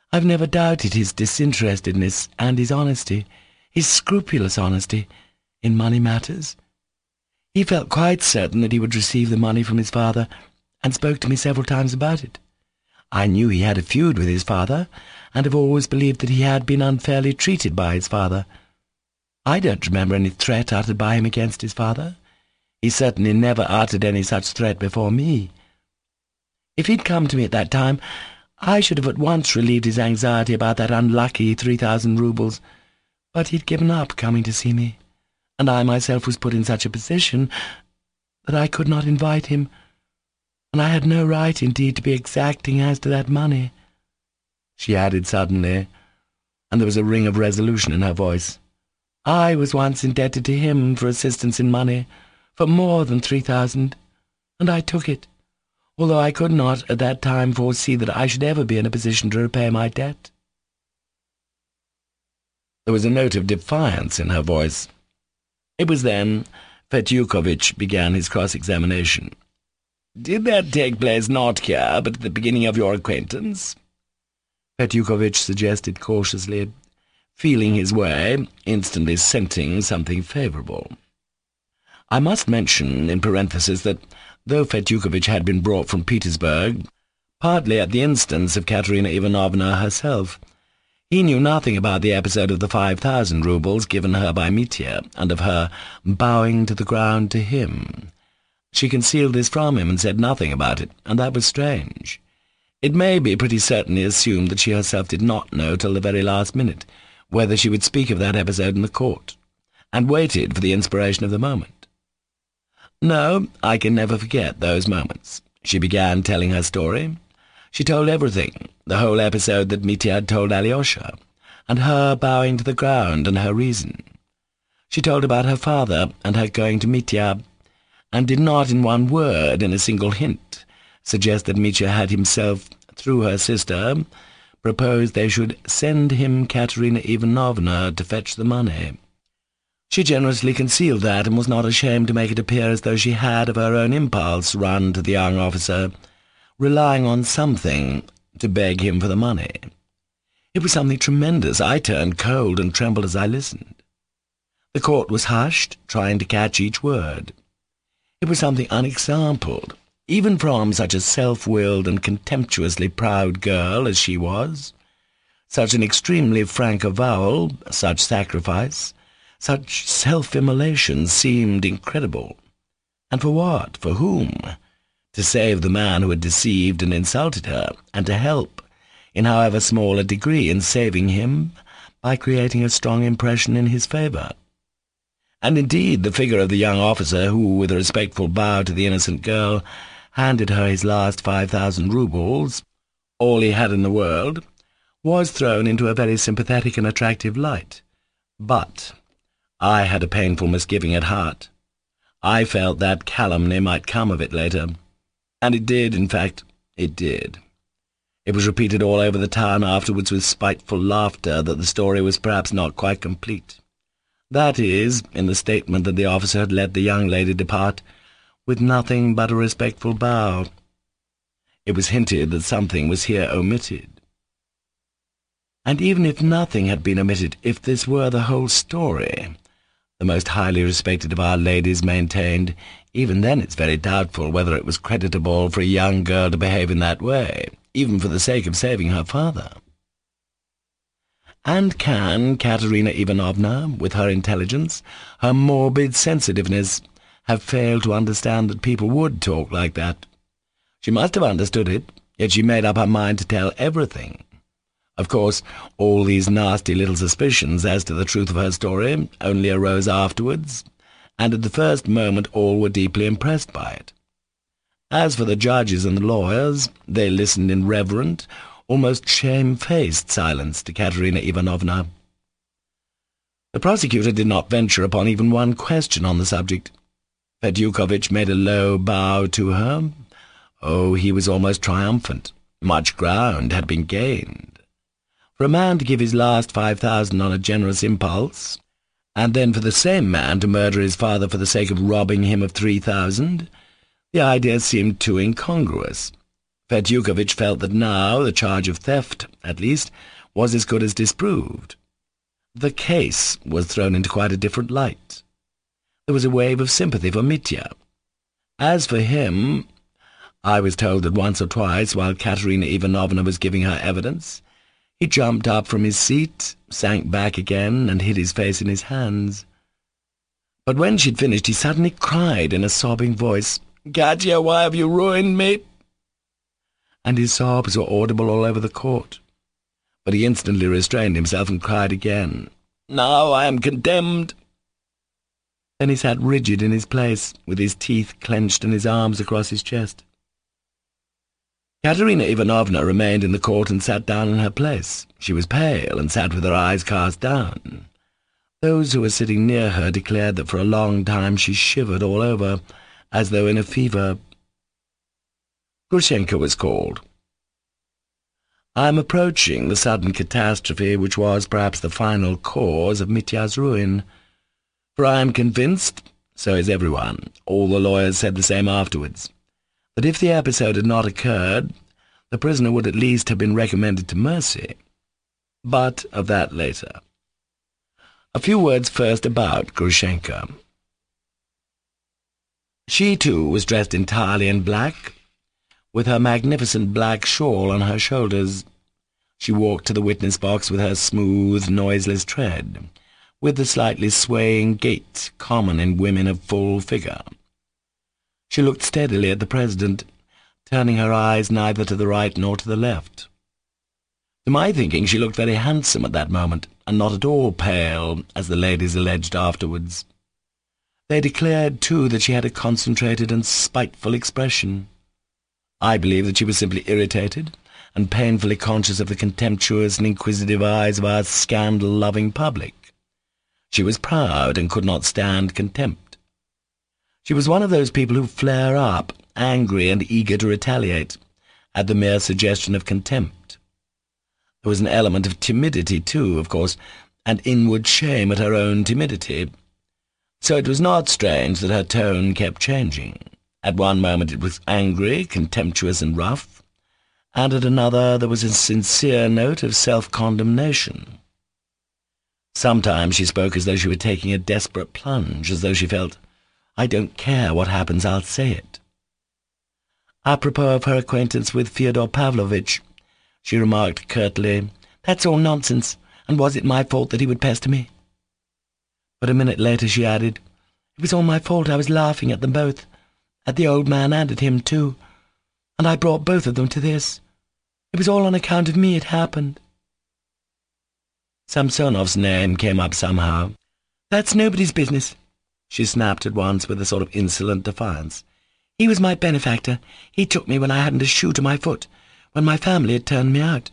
I've never doubted his disinterestedness and his honesty, his scrupulous honesty, in money matters. He felt quite certain that he would receive the money from his father, and spoke to me several times about it. I knew he had a feud with his father, and have always believed that he had been unfairly treated by his father. I don't remember any threat uttered by him against his father. He certainly never uttered any such threat before me. If he'd come to me at that time, I should have at once relieved his anxiety about that unlucky 3,000 roubles, but he'd given up coming to see me, and I myself was put in such a position that I could not invite him, and I had no right indeed to be exacting as to that money," she added suddenly, and there was a ring of resolution in her voice. "I was once indebted to him for assistance in money, for more than 3,000, and I took it, although I could not at that time foresee that I should ever be in a position to repay my debt." There was a note of defiance in her voice. It was then Fetyukovitch began his cross-examination. "Did that take place not here, but at the beginning of your acquaintance?" Fetyukovitch suggested cautiously, feeling his way, instantly scenting something favourable. I must mention, in parenthesis, that though Fetyukovitch had been brought from Petersburg, partly at the instance of Katerina Ivanovna herself, he knew nothing about the episode of the 5,000 roubles given her by Mitya, and of her bowing to the ground to him. She concealed this from him and said nothing about it, and that was strange. It may be pretty certainly assumed that she herself did not know till the very last minute whether she would speak of that episode in the court, and waited for the inspiration of the moment. No, I can never forget those moments. She began telling her story. She told everything, the whole episode that Mitya had told Alyosha, and her bowing to the ground and her reason. She told about her father and her going to Mitya, and did not in one word, in a single hint, suggest that Mitya had himself, through her sister, proposed they should send him Katerina Ivanovna to fetch the money. She generously concealed that, and was not ashamed to make it appear as though she had, of her own impulse, run to the young officer, relying on something to beg him for the money. It was something tremendous. I turned cold and trembled as I listened. The court was hushed, trying to catch each word. It was something unexampled, even from such a self-willed and contemptuously proud girl as she was. Such an extremely frank avowal, such sacrifice, such self-immolation seemed incredible. And for what? For whom? To save the man who had deceived and insulted her, and to help, in however small a degree, in saving him by creating a strong impression in his favour. And indeed the figure of the young officer who, with a respectful bow to the innocent girl, handed her his last 5,000 roubles, all he had in the world, was thrown into a very sympathetic and attractive light. But I had a painful misgiving at heart. I felt that calumny might come of it later. And it did, in fact, it did. It was repeated all over the town afterwards with spiteful laughter that the story was perhaps not quite complete. That is, in the statement that the officer had let the young lady depart with nothing but a respectful bow. It was hinted that something was here omitted. And even if nothing had been omitted, if this were the whole story, the most highly respected of our ladies maintained, even then it's very doubtful whether it was creditable for a young girl to behave in that way, even for the sake of saving her father. And can Katerina Ivanovna, with her intelligence, her morbid sensitiveness, have failed to understand that people would talk like that? She must have understood it, yet she made up her mind to tell everything. Of course, all these nasty little suspicions as to the truth of her story only arose afterwards, and at the first moment all were deeply impressed by it. As for the judges and the lawyers, they listened in reverent, almost shamefaced silence to Katerina Ivanovna. The prosecutor did not venture upon even one question on the subject. Fetyukovitch made a low bow to her. Oh, he was almost triumphant. Much ground had been gained. For a man to give his last 5,000 on a generous impulse, and then for the same man to murder his father for the sake of robbing him of 3,000, the idea seemed too incongruous. Fetyukovitch felt that now the charge of theft, at least, was as good as disproved. The case was thrown into quite a different light. There was a wave of sympathy for Mitya. As for him, I was told that once or twice, while Katerina Ivanovna was giving her evidence, he jumped up from his seat, sank back again, and hid his face in his hands. But when she'd finished, he suddenly cried in a sobbing voice, "Katya, why have you ruined me?" And his sobs were audible all over the court. But he instantly restrained himself and cried again, "Now I am condemned." Then he sat rigid in his place, with his teeth clenched and his arms across his chest. Katerina Ivanovna remained in the court and sat down in her place. She was pale and sat with her eyes cast down. Those who were sitting near her declared that for a long time she shivered all over, as though in a fever. Grushenka was called. I am approaching the sudden catastrophe which was perhaps the final cause of Mitya's ruin, for I am convinced, so is everyone, all the lawyers said the same afterwards, that if the episode had not occurred, the prisoner would at least have been recommended to mercy. But of that later. A few words first about Grushenka. She, too, was dressed entirely in black, with her magnificent black shawl on her shoulders. She walked to the witness box with her smooth, noiseless tread, with the slightly swaying gait common in women of full figure. She looked steadily at the President, turning her eyes neither to the right nor to the left. To my thinking, she looked very handsome at that moment, and not at all pale, as the ladies alleged afterwards. They declared, too, that she had a concentrated and spiteful expression. I believe that she was simply irritated, and painfully conscious of the contemptuous and inquisitive eyes of our scandal-loving public. She was proud and could not stand contempt. She was one of those people who flare up, angry and eager to retaliate, at the mere suggestion of contempt. There was an element of timidity, too, of course, and inward shame at her own timidity. So it was not strange that her tone kept changing. At one moment it was angry, contemptuous and rough, and at another there was a sincere note of self-condemnation. Sometimes she spoke as though she were taking a desperate plunge, as though she felt, "I don't care what happens, I'll say it." Apropos of her acquaintance with Fyodor Pavlovitch, she remarked curtly, "That's all nonsense, and was it my fault that he would pester me?" But a minute later she added, "It was all my fault, I was laughing at them both, at the old man and at him too, and I brought both of them to this. It was all on account of me it happened." Samsonov's name came up somehow. "That's nobody's business," she snapped at once with a sort of insolent defiance. "He was my benefactor. He took me when I hadn't a shoe to my foot, when my family had turned me out."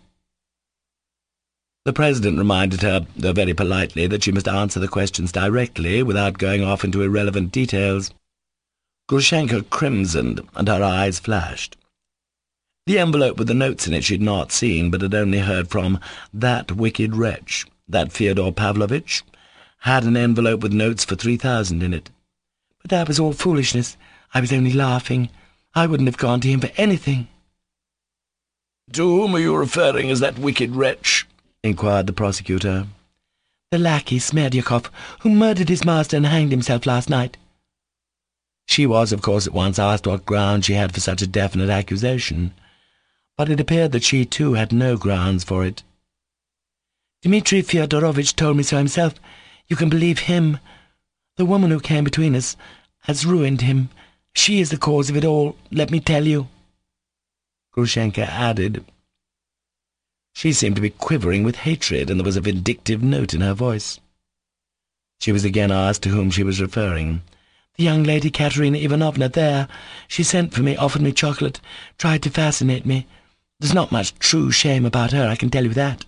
The President reminded her, though very politely, that she must answer the questions directly, without going off into irrelevant details. Grushenka crimsoned, and her eyes flashed. The envelope with the notes in it she had not seen, but had only heard from that wicked wretch, that Fyodor Pavlovitch, had an envelope with notes for 3,000 in it. "But that was all foolishness. I was only laughing. I wouldn't have gone to him for anything." "To whom are you referring as that wicked wretch?" inquired the prosecutor. "The lackey, Smerdyakov, who murdered his master and hanged himself last night." She was, of course, at once asked what ground she had for such a definite accusation, but it appeared that she, too, had no grounds for it. "Dmitri Fyodorovitch told me so himself. You can believe him. The woman who came between us has ruined him. She is the cause of it all, let me tell you," Grushenka added. She seemed to be quivering with hatred, and there was a vindictive note in her voice. She was again asked to whom she was referring. "The young lady Katerina Ivanovna there. She sent for me, offered me chocolate, tried to fascinate me. There's not much true shame about her, I can tell you that."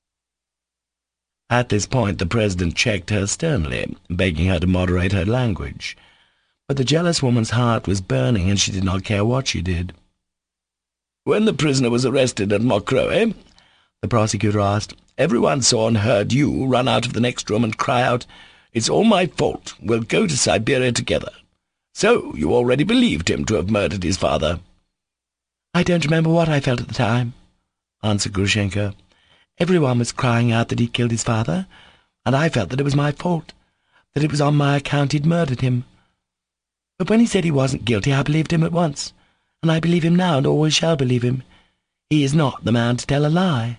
At this point the President checked her sternly, begging her to moderate her language. But the jealous woman's heart was burning, and she did not care what she did. "When the prisoner was arrested at Mokroe," the prosecutor asked, "everyone saw and heard you run out of the next room and cry out, 'It's all my fault, we'll go to Siberia together.' So you already believed him to have murdered his father." "I don't remember what I felt at the time," answered Grushenka. "Everyone was crying out that he'd killed his father, and I felt that it was my fault, that it was on my account he'd murdered him. But when he said he wasn't guilty, I believed him at once, and I believe him now and always shall believe him. He is not the man to tell a lie."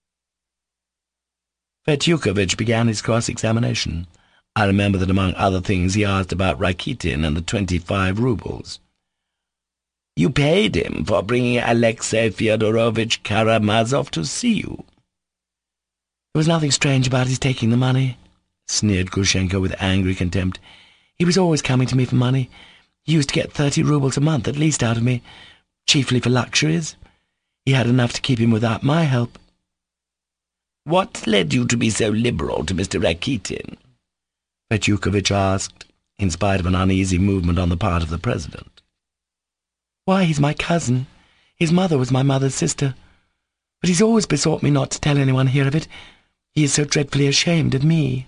Fetyukovitch began his cross-examination. I remember that among other things he asked about Rakitin and the 25 rubles. "You paid him for bringing Alexei Fyodorovitch Karamazov to see you?" "There was nothing strange about his taking the money," sneered Grushenka with angry contempt. "He was always coming to me for money. He used to get 30 rubles a month at least out of me, chiefly for luxuries. He had enough to keep him without my help." "What led you to be so liberal to Mr. Rakitin?" Fetyukovitch asked, in spite of an uneasy movement on the part of the President. "Why, he's my cousin. His mother was my mother's sister. But he's always besought me not to tell anyone here of it. He is so dreadfully ashamed of me."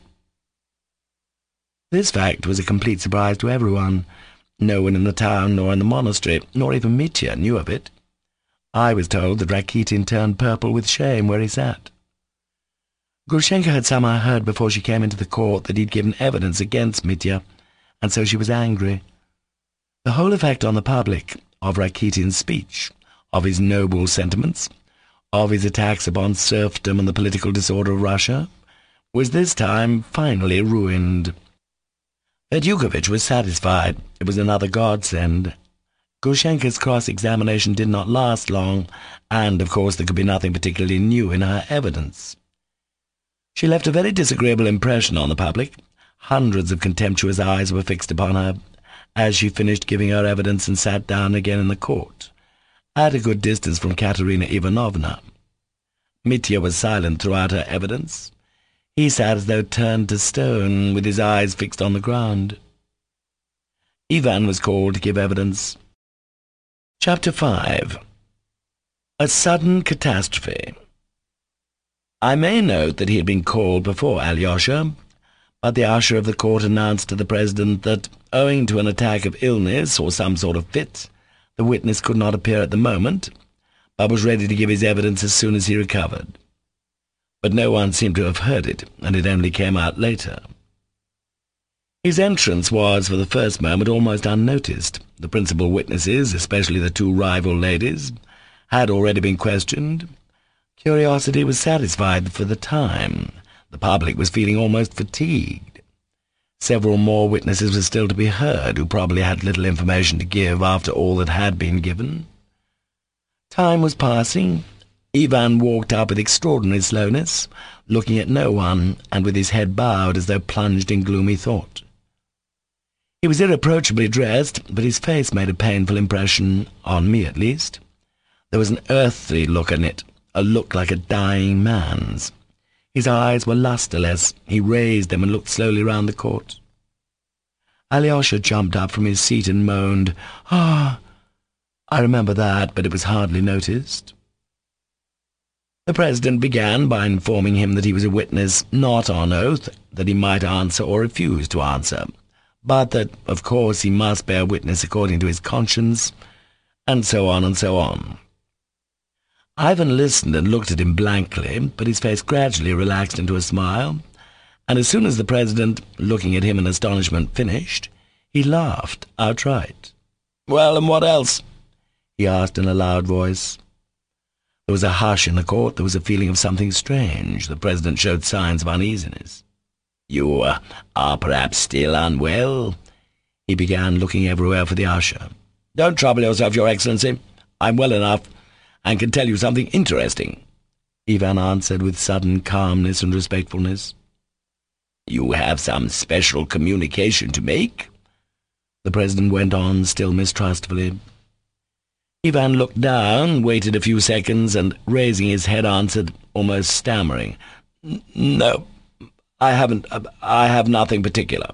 This fact was a complete surprise to everyone. No one in the town, nor in the monastery, nor even Mitya knew of it. I was told that Rakitin turned purple with shame where he sat. Grushenka had somehow heard before she came into the court that he'd given evidence against Mitya, and so she was angry. The whole effect on the public of Rakitin's speech, of his noble sentiments, of his attacks upon serfdom and the political disorder of Russia, was this time finally ruined. Fetyukovitch was satisfied. It was another godsend. Grushenka's cross-examination did not last long, and, of course, there could be nothing particularly new in her evidence. She left a very disagreeable impression on the public. Hundreds of contemptuous eyes were fixed upon her as she finished giving her evidence and sat down again in the court, at a good distance from Katerina Ivanovna. Mitya was silent throughout her evidence. He sat as though turned to stone, with his eyes fixed on the ground. Ivan was called to give evidence. Chapter 5. A sudden catastrophe. I may note that he had been called before Alyosha, but the usher of the court announced to the President that, owing to an attack of illness or some sort of fit, the witness could not appear at the moment, but was ready to give his evidence as soon as he recovered. But no one seemed to have heard it, and it only came out later. His entrance was, for the first moment, almost unnoticed. The principal witnesses, especially the two rival ladies, had already been questioned. Curiosity was satisfied for the time. The public was feeling almost fatigued. Several more witnesses were still to be heard, who probably had little information to give after all that had been given. Time was passing. Ivan walked up with extraordinary slowness, looking at no one, and with his head bowed as though plunged in gloomy thought. He was irreproachably dressed, but his face made a painful impression, on me at least. There was an earthly look in it, a look like a dying man's. His eyes were lustreless. He raised them and looked slowly round the court. Alyosha jumped up from his seat and moaned, "Ah!" I remember that, but it was hardly noticed. The President began by informing him that he was a witness not on oath, that he might answer or refuse to answer, but that, of course, he must bear witness according to his conscience, and so on and so on. Ivan listened and looked at him blankly, but his face gradually relaxed into a smile, and as soon as the President, looking at him in astonishment, finished, he laughed outright. "Well, and what else?" he asked in a loud voice. There was a hush in the court. There was a feeling of something strange. The President showed signs of uneasiness. "You are perhaps still unwell?" he began, looking everywhere for the usher. "Don't trouble yourself, Your Excellency. I'm well enough, and can tell you something interesting," Ivan answered with sudden calmness and respectfulness. "You have some special communication to make?" the President went on, still mistrustfully. Ivan looked down, waited a few seconds, and, raising his head, answered, almost stammering, "No, I have nothing particular."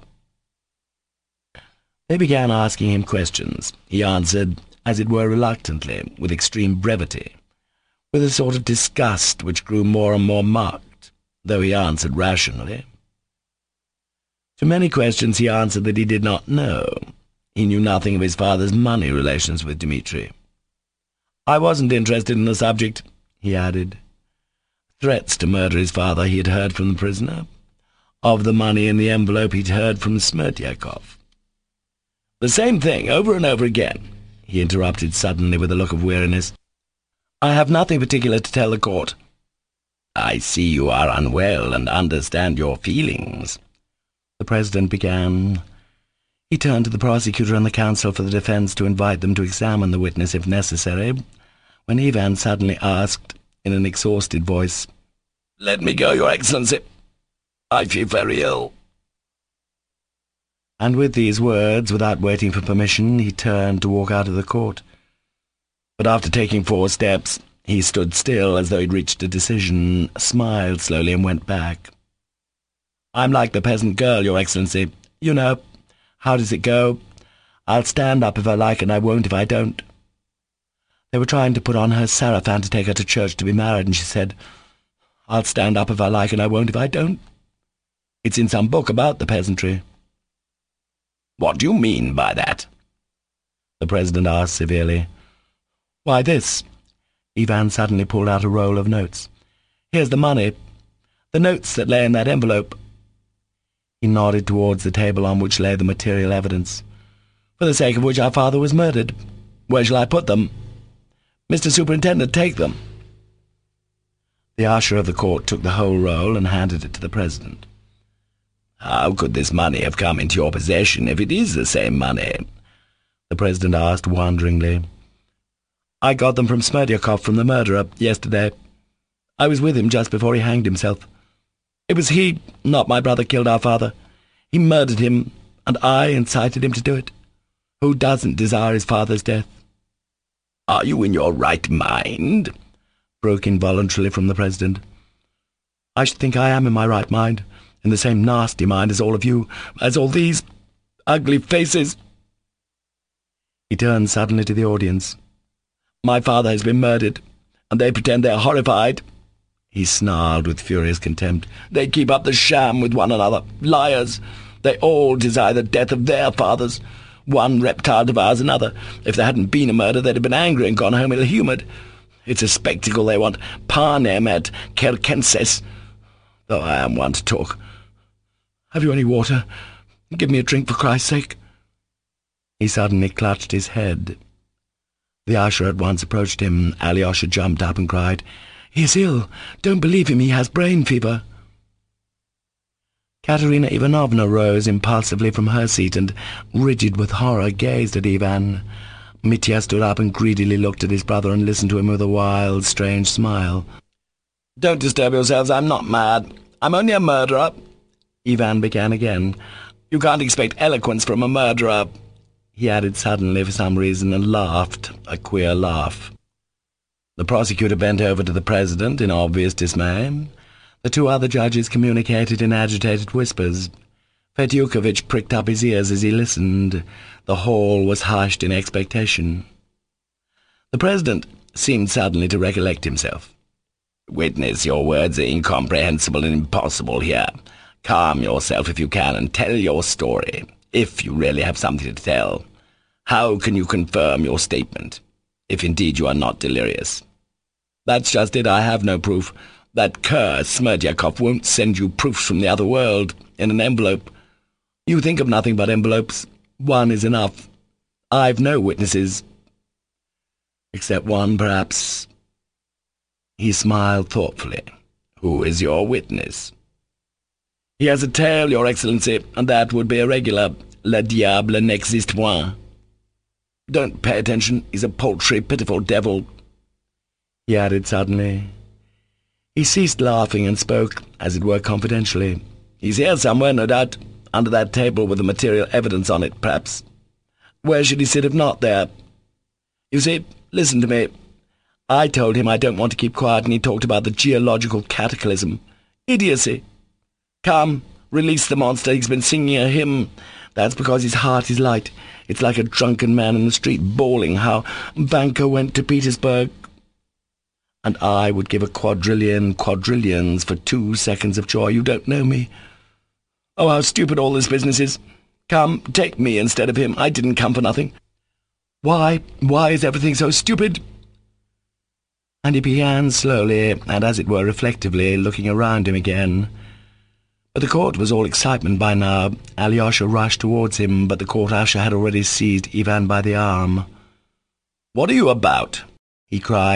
They began asking him questions. He answered, as it were reluctantly, with extreme brevity, with a sort of disgust which grew more and more marked, though he answered rationally. To many questions he answered that he did not know. He knew nothing of his father's money relations with Dmitri. I wasn't interested in the subject," he added. Threats to murder his father he had heard from the prisoner. Of the money in the envelope he'd heard from Smerdyakov. "The same thing, over and over again," he interrupted suddenly with a look of weariness. "I have nothing particular to tell the court." "I see you are unwell and understand your feelings," the President began. He turned to the prosecutor and the counsel for the defence to invite them to examine the witness if necessary, when Ivan suddenly asked, in an exhausted voice, "Let me go, Your Excellency. I feel very ill." And with these words, without waiting for permission, he turned to walk out of the court. But after taking 4 steps, he stood still as though he'd reached a decision, smiled slowly, and went back. "I'm like the peasant girl, Your Excellency. You know. How does it go? I'll stand up if I like, and I won't if I don't. They were trying to put on her sarafan to take her to church to be married, and she said, 'I'll stand up if I like, and I won't if I don't.' It's in some book about the peasantry." "What do you mean by that?" the President asked severely. "Why, this." Ivan suddenly pulled out a roll of notes. "Here's the money. The notes that lay in that envelope." He nodded towards the table on which lay the material evidence, "for the sake of which our father was murdered. Where shall I put them? Mr. Superintendent, take them." The usher of the court took the whole roll and handed it to the President. "How could this money have come into your possession if it is the same money?" the President asked wonderingly. "I got them from Smerdyakov, from the murderer, yesterday. I was with him just before he hanged himself. It was he, not my brother, killed our father. He murdered him, and I incited him to do it. Who doesn't desire his father's death?" "Are you in your right mind?" broke involuntarily from the President. "I should think I am in my right mind, in the same nasty mind as all of you, as all these ugly faces." He turned suddenly to the audience. "My father has been murdered, and they pretend they are horrified," he snarled with furious contempt. "They keep up the sham with one another. Liars! They all desire the death of their fathers. One reptile devours another. If there hadn't been a murder, they'd have been angry and gone home ill-humoured. It's a spectacle they want. Panem et circenses. Though I am one to talk. Have you any water? Give me a drink, for Christ's sake." He suddenly clutched his head. The usher at once approached him. Alyosha jumped up and cried, "He is ill. Don't believe him. He has brain fever." Katerina Ivanovna rose impulsively from her seat and, rigid with horror, gazed at Ivan. Mitya stood up and greedily looked at his brother and listened to him with a wild, strange smile. "Don't disturb yourselves. I'm not mad. I'm only a murderer," Ivan began again. "You can't expect eloquence from a murderer," he added suddenly for some reason, and laughed, a queer laugh. The prosecutor bent over to the President in obvious dismay. The 2 other judges communicated in agitated whispers. Fetyukovitch pricked up his ears as he listened. The hall was hushed in expectation. The President seemed suddenly to recollect himself. "Witness, your words are incomprehensible and impossible here. Calm yourself if you can, and tell your story, if you really have something to tell. How can you confirm your statement, if indeed you are not delirious?" "That's just it. I have no proof. That cur, Smerdyakov, won't send you proofs from the other world, in an envelope. You think of nothing but envelopes. One is enough. I've no witnesses. Except one, perhaps." He smiled thoughtfully. "Who is your witness?" "He has a tail, Your Excellency, and that would be irregular. Le diable n'existe point. Don't pay attention. He's a paltry, pitiful devil," he added suddenly. He ceased laughing and spoke, as it were, confidentially. "He's here somewhere, no doubt, under that table with the material evidence on it, perhaps. Where should he sit if not there? You see, listen to me. I told him I don't want to keep quiet, and he talked about the geological cataclysm. Idiocy. Come, release the monster. He's been singing a hymn. That's because his heart is light. It's like a drunken man in the street bawling how Vanka went to Petersburg. And I would give a quadrillions for 2 seconds of joy. You don't know me. Oh, how stupid all this business is. Come, take me instead of him. I didn't come for nothing. Why is everything so stupid? and he began slowly, and as it were reflectively, looking around him again. But the court was all excitement by now. Alyosha rushed towards him, but the court usher had already seized Ivan by the arm. "What are you about?" he cried.